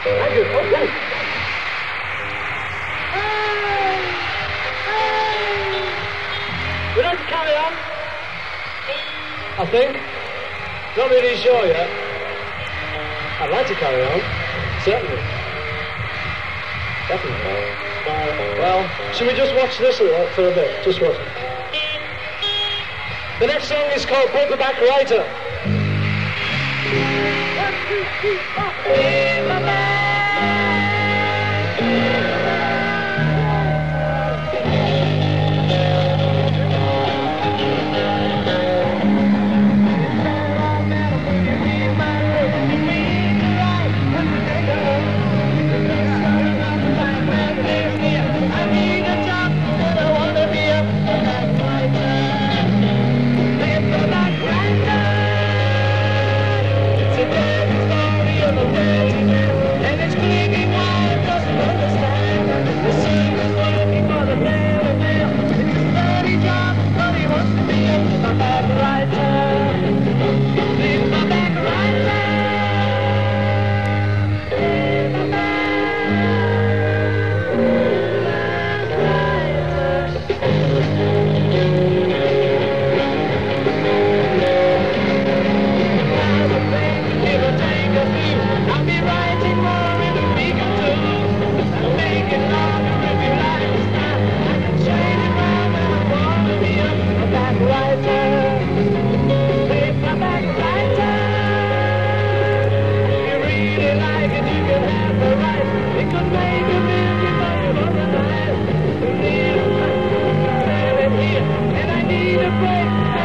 Thank you. Okay. We don't carry on, I think. Not really sure yet. I'd like to carry on. Certainly. Definitely. Well, should we just watch this for a bit? Just watch it. The next song is called Paperback Writer. 1, 2, 3, 4. Paperback. And I need a break.